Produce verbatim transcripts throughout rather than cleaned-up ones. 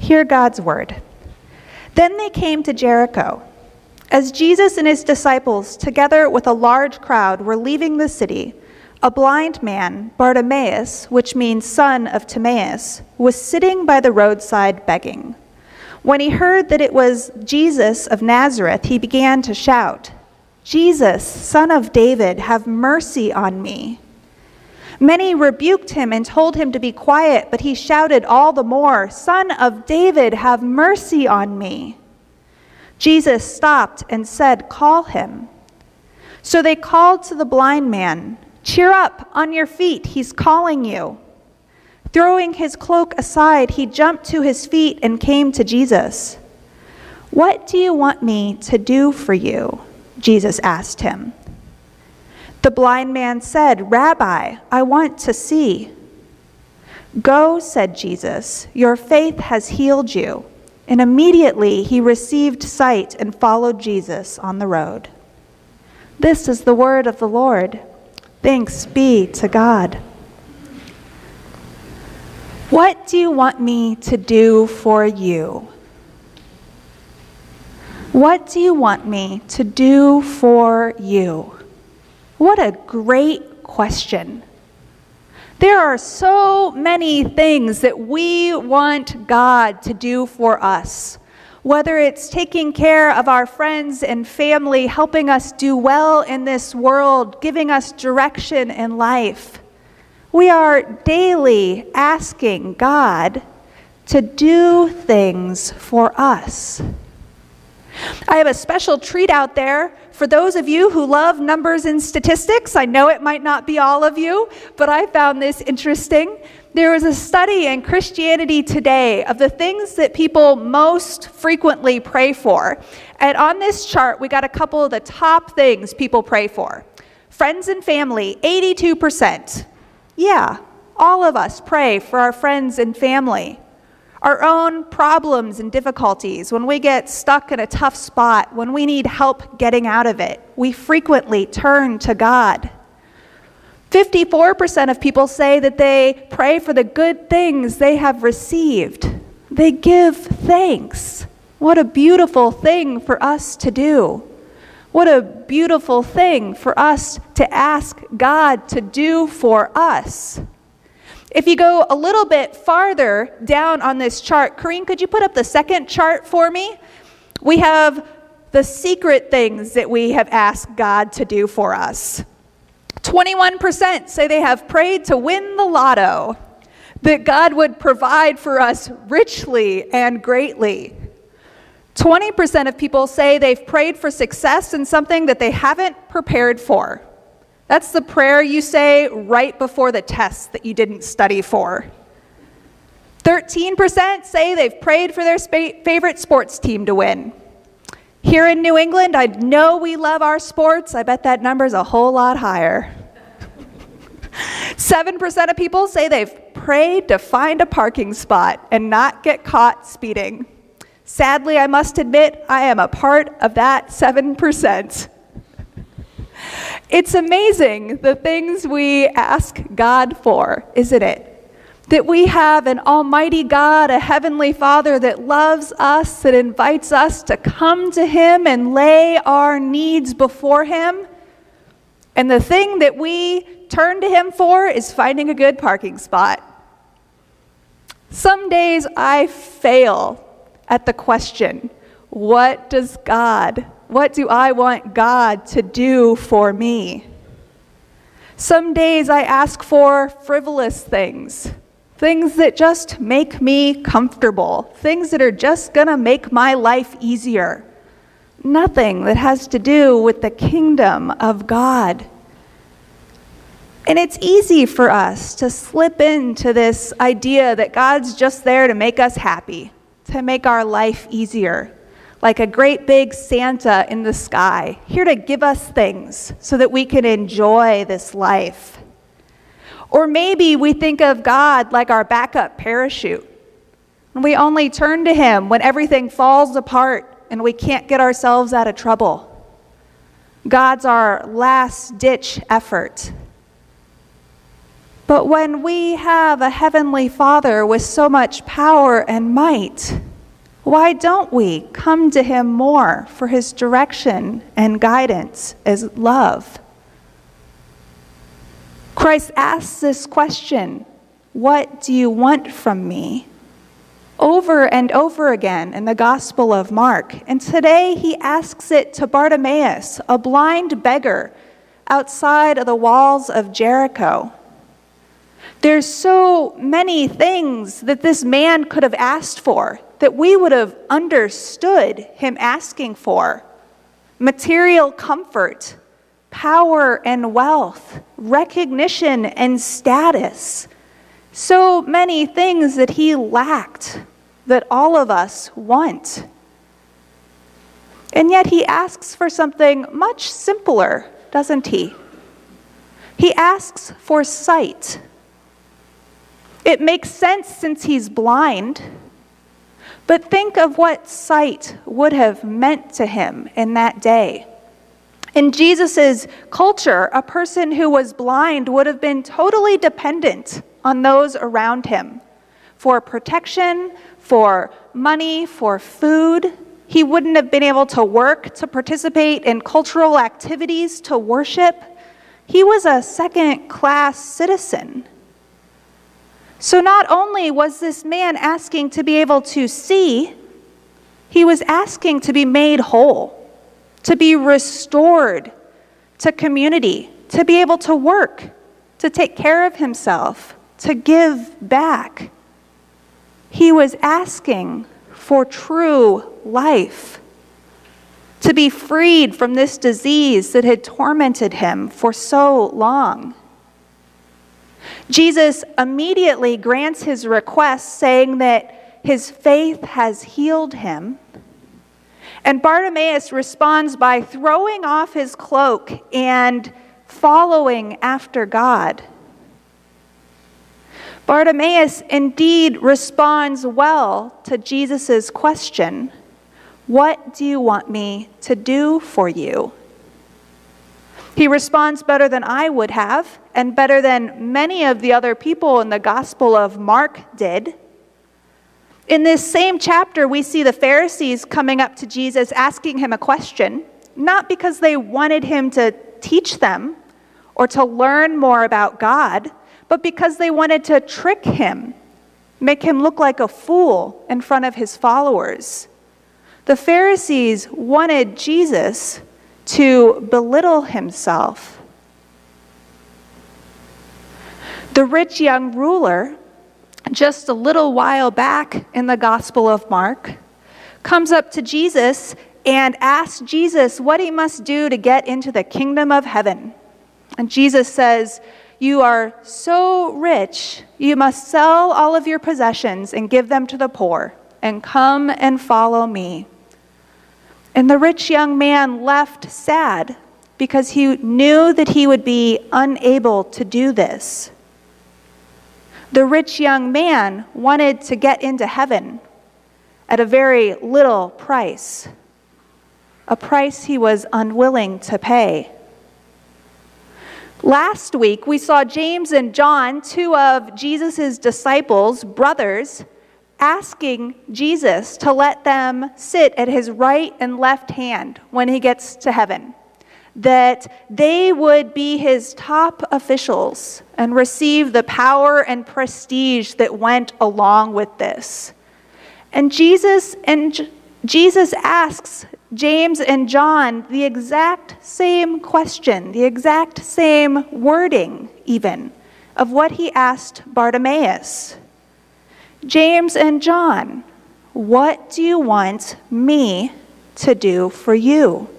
Hear God's word. Then they came to Jericho. As Jesus and his disciples, together with a large crowd, were leaving the city, a blind man, Bartimaeus, which means son of Timaeus, was sitting by the roadside begging. When he heard that it was Jesus of Nazareth, he began to shout, "Jesus, Son of David, have mercy on me." Many rebuked him and told him to be quiet, but he shouted all the more, "Son of David, have mercy on me." Jesus stopped and said, "Call him." So they called to the blind man, "Cheer up, on your feet, he's calling you." Throwing his cloak aside, he jumped to his feet and came to Jesus. "What do you want me to do for you?" Jesus asked him. The blind man said, "Rabbi, I want to see." "Go," said Jesus, "your faith has healed you." And immediately he received sight and followed Jesus on the road. This is the word of the Lord. Thanks be to God. What do you want me to do for you? What do you want me to do for you? What a great question. There are so many things that we want God to do for us, whether it's taking care of our friends and family, helping us do well in this world, giving us direction in life. We are daily asking God to do things for us. I have a special treat out there for those of you who love numbers and statistics. I know it might not be all of you, but I found this interesting. There was a study in Christianity Today of the things that people most frequently pray for. And on this chart, we got a couple of the top things people pray for. Friends and family, eighty-two percent. Yeah, all of us pray for our friends and family. Our own problems and difficulties, when we get stuck in a tough spot, when we need help getting out of it, we frequently turn to God. fifty-four percent of people say that they pray for the good things they have received. They give thanks. What a beautiful thing for us to do. What a beautiful thing for us to ask God to do for us. If you go a little bit farther down on this chart, Corrine, could you put up the second chart for me? We have the secret things that we have asked God to do for us. twenty-one percent say they have prayed to win the lotto, that God would provide for us richly and greatly. twenty percent of people say they've prayed for success in something that they haven't prepared for. That's the prayer you say right before the test that you didn't study for. thirteen percent say they've prayed for their spa- favorite sports team to win. Here in New England, I know we love our sports. I bet that number's a whole lot higher. seven percent of people say they've prayed to find a parking spot and not get caught speeding. Sadly, I must admit, I am a part of that seven percent. It's amazing the things we ask God for, isn't it? That we have an almighty God, a heavenly Father that loves us, that invites us to come to him and lay our needs before him. And the thing that we turn to him for is finding a good parking spot. Some days I fail at the question, what does God What do I want God to do for me? Some days I ask for frivolous things, things that just make me comfortable, things that are just gonna make my life easier. Nothing that has to do with the kingdom of God. And it's easy for us to slip into this idea that God's just there to make us happy, to make our life easier. Like a great big Santa in the sky, here to give us things so that we can enjoy this life. Or maybe we think of God like our backup parachute, and we only turn to him when everything falls apart and we can't get ourselves out of trouble. God's our last-ditch effort. But when we have a heavenly Father with so much power and might, why don't we come to him more for his direction and guidance as love? Christ asks this question, "What do you want from me?" over and over again in the Gospel of Mark. And today he asks it to Bartimaeus, a blind beggar outside of the walls of Jericho. There's so many things that this man could have asked for that we would have understood him asking for. Material comfort, power and wealth, recognition and status. So many things that he lacked that all of us want. And yet he asks for something much simpler, doesn't he? He asks for sight. It makes sense since he's blind, but think of what sight would have meant to him in that day. In Jesus' culture, a person who was blind would have been totally dependent on those around him for protection, for money, for food. He wouldn't have been able to work, to participate in cultural activities, to worship. He was a second-class citizen. So not only was this man asking to be able to see, he was asking to be made whole, to be restored to community, to be able to work, to take care of himself, to give back. He was asking for true life, to be freed from this disease that had tormented him for so long. Jesus immediately grants his request, saying that his faith has healed him. And Bartimaeus responds by throwing off his cloak and following after God. Bartimaeus indeed responds well to Jesus' question, "What do you want me to do for you?" He responds better than I would have, and better than many of the other people in the Gospel of Mark did. In this same chapter, we see the Pharisees coming up to Jesus asking him a question, not because they wanted him to teach them or to learn more about God, but because they wanted to trick him, make him look like a fool in front of his followers. The Pharisees wanted Jesus to belittle himself. The rich young ruler, just a little while back in the Gospel of Mark, comes up to Jesus and asks Jesus what he must do to get into the kingdom of heaven. And Jesus says, "You are so rich, you must sell all of your possessions and give them to the poor, and come and follow me." And the rich young man left sad because he knew that he would be unable to do this. The rich young man wanted to get into heaven at a very little price, a price he was unwilling to pay. Last week, we saw James and John, two of Jesus' disciples, brothers, asking Jesus to let them sit at his right and left hand when he gets to heaven, that they would be his top officials and receive the power and prestige that went along with this. And Jesus and Jesus asks James and John the exact same question, the exact same wording even, of what he asked Bartimaeus. James and John, what do you want me to do for you?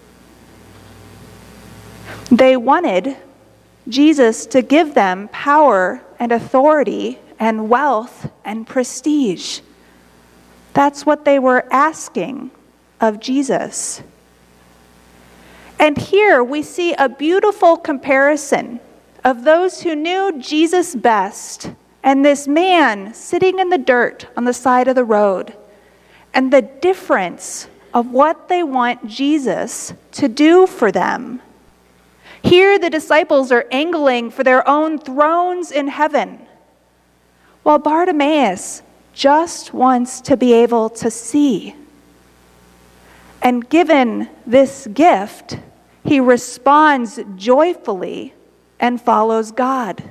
They wanted Jesus to give them power and authority and wealth and prestige. That's what they were asking of Jesus. And here we see a beautiful comparison of those who knew Jesus best and this man sitting in the dirt on the side of the road, and the difference of what they want Jesus to do for them. Here, the disciples are angling for their own thrones in heaven, while Bartimaeus just wants to be able to see. And given this gift, he responds joyfully and follows God.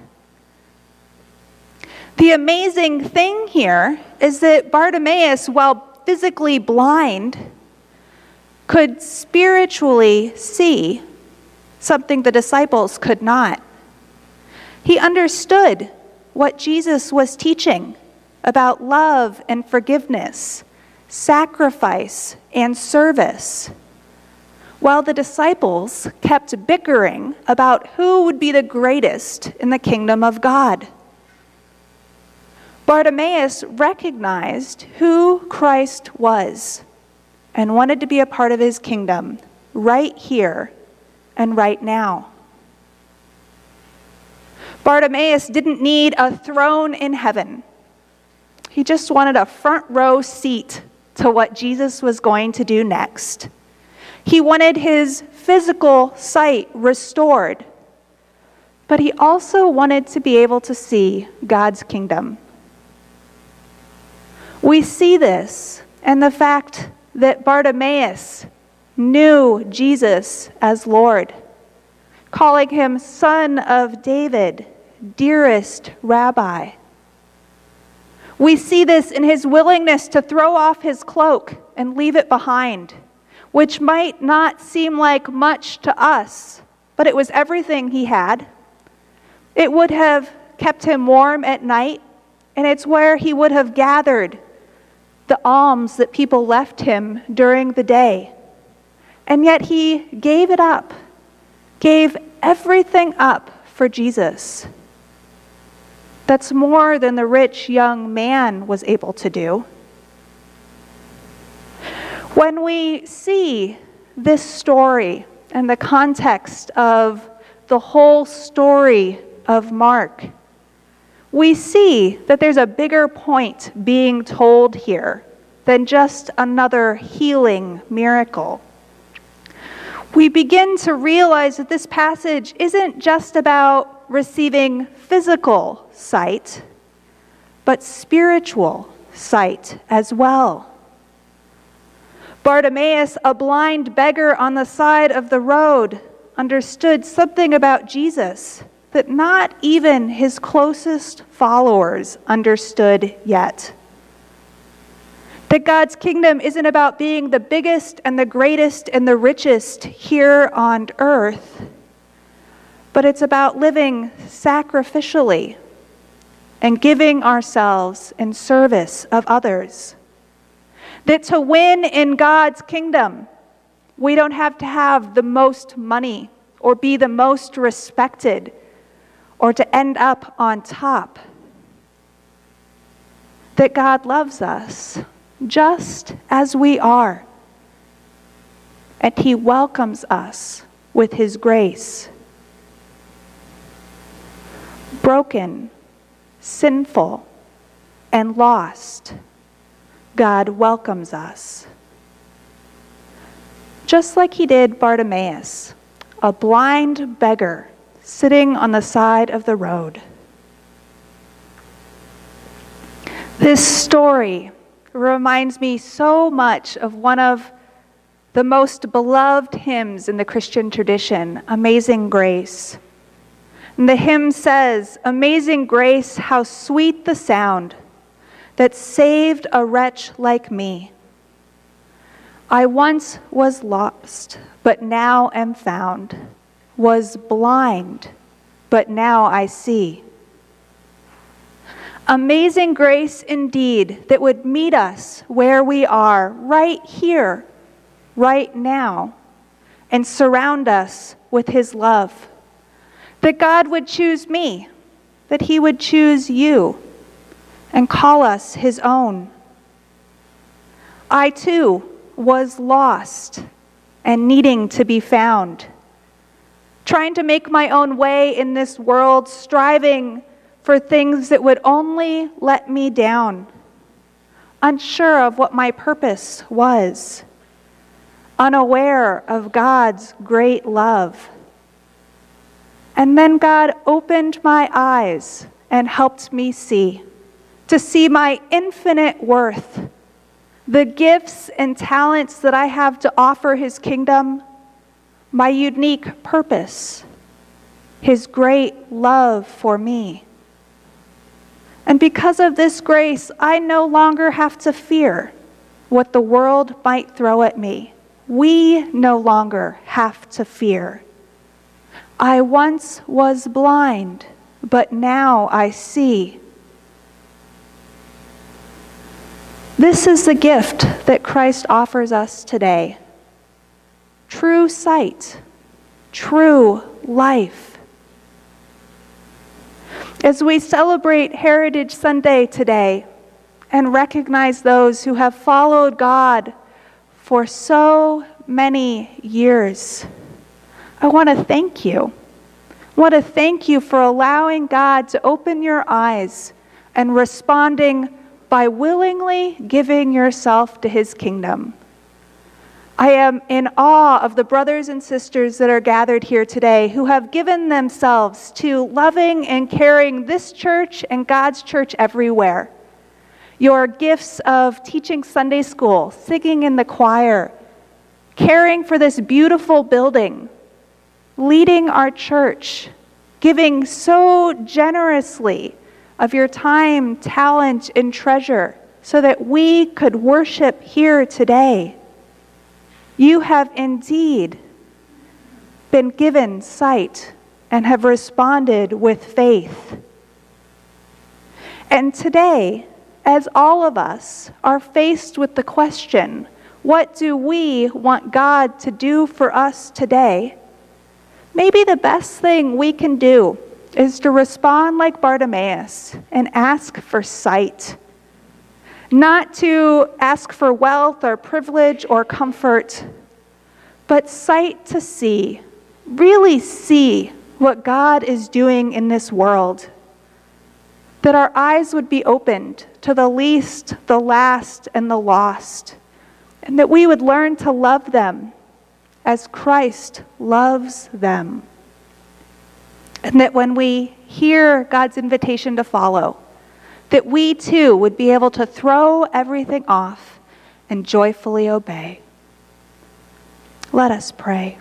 The amazing thing here is that Bartimaeus, while physically blind, could spiritually see something the disciples could not. He understood what Jesus was teaching about love and forgiveness, sacrifice and service, while the disciples kept bickering about who would be the greatest in the kingdom of God. Bartimaeus recognized who Christ was and wanted to be a part of his kingdom right here and right now. Bartimaeus didn't need a throne in heaven. He just wanted a front row seat to what Jesus was going to do next. He wanted his physical sight restored, but he also wanted to be able to see God's kingdom. We see this in the fact that Bartimaeus knew Jesus as Lord, calling him Son of David, dearest Rabbi. We see this in his willingness to throw off his cloak and leave it behind, which might not seem like much to us, but it was everything he had. It would have kept him warm at night, and it's where he would have gathered the alms that people left him during the day. And yet he gave it up, gave everything up for Jesus. That's more than the rich young man was able to do. When we see this story and the context of the whole story of Mark, we see that there's a bigger point being told here than just another healing miracle. We begin to realize that this passage isn't just about receiving physical sight, but spiritual sight as well. Bartimaeus, a blind beggar on the side of the road, understood something about Jesus that not even his closest followers understood yet. That God's kingdom isn't about being the biggest and the greatest and the richest here on earth, but it's about living sacrificially and giving ourselves in service of others. That to win in God's kingdom, we don't have to have the most money or be the most respected or to end up on top. That God loves us just as we are, and he welcomes us with his grace. Broken, sinful, and lost, God welcomes us. Just like he did Bartimaeus, a blind beggar sitting on the side of the road. This story reminds me so much of one of the most beloved hymns in the Christian tradition, Amazing Grace. And the hymn says, "Amazing grace, how sweet the sound that saved a wretch like me. I once was lost, but now am found, was blind, but now I see." Amazing grace indeed that would meet us where we are, right here, right now, and surround us with his love. That God would choose me, that he would choose you, and call us his own. I too was lost and needing to be found, trying to make my own way in this world, striving for things that would only let me down, unsure of what my purpose was, unaware of God's great love. And then God opened my eyes and helped me see, to see my infinite worth, the gifts and talents that I have to offer his kingdom, my unique purpose, his great love for me. And because of this grace, I no longer have to fear what the world might throw at me. We no longer have to fear. I once was blind, but now I see. This is the gift that Christ offers us today. True sight, true life. As we celebrate Heritage Sunday today and recognize those who have followed God for so many years, I want to thank you. I want to thank you for allowing God to open your eyes and responding by willingly giving yourself to his kingdom. I am in awe of the brothers and sisters that are gathered here today who have given themselves to loving and caring this church and God's church everywhere. Your gifts of teaching Sunday school, singing in the choir, caring for this beautiful building, leading our church, giving so generously of your time, talent, and treasure so that we could worship here today. You have indeed been given sight and have responded with faith. And today, as all of us are faced with the question, what do we want God to do for us today? Maybe the best thing we can do is to respond like Bartimaeus and ask for sight. Not to ask for wealth or privilege or comfort, but sight to see, really see what God is doing in this world. That our eyes would be opened to the least, the last, and the lost, and that we would learn to love them as Christ loves them. And that when we hear God's invitation to follow, that we too would be able to throw everything off and joyfully obey. Let us pray.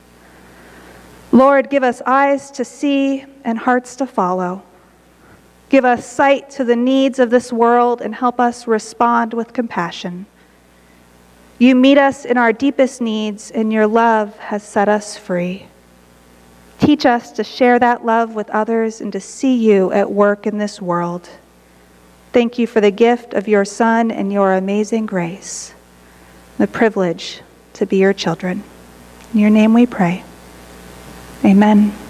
Lord, give us eyes to see and hearts to follow. Give us sight to the needs of this world and help us respond with compassion. You meet us in our deepest needs, and your love has set us free. Teach us to share that love with others and to see you at work in this world. Thank you for the gift of your Son and your amazing grace, the privilege to be your children. In your name we pray. Amen.